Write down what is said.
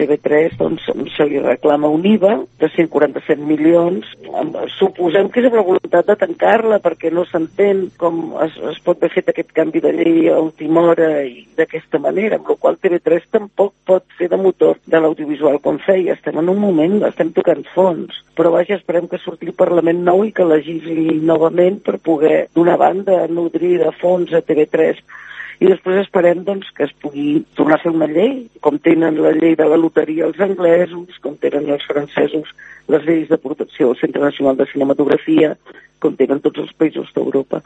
TV3 doncs, se li reclama un IVA de 147 milions. Suposem que és amb la voluntat de tancar-la perquè no s'entén com es pot haver fet aquest canvi de llei a última hora i d'aquesta manera, amb la qual TV3 tampoc pot fer de motor de l'audiovisual com feia. Estem en un moment, estem tocant fons, però vaja, esperem que surti el Parlament nou i que legisli novament per poder, d'una banda, nodrir de fons a TV3 i després esperem doncs, que es pugui tornar a fer una llei, com tenen la llei de la loteria els anglesos, com tenen els francesos les lleis de protecció del Centre Nacional de Cinematografia, com tenen tots els països d'Europa.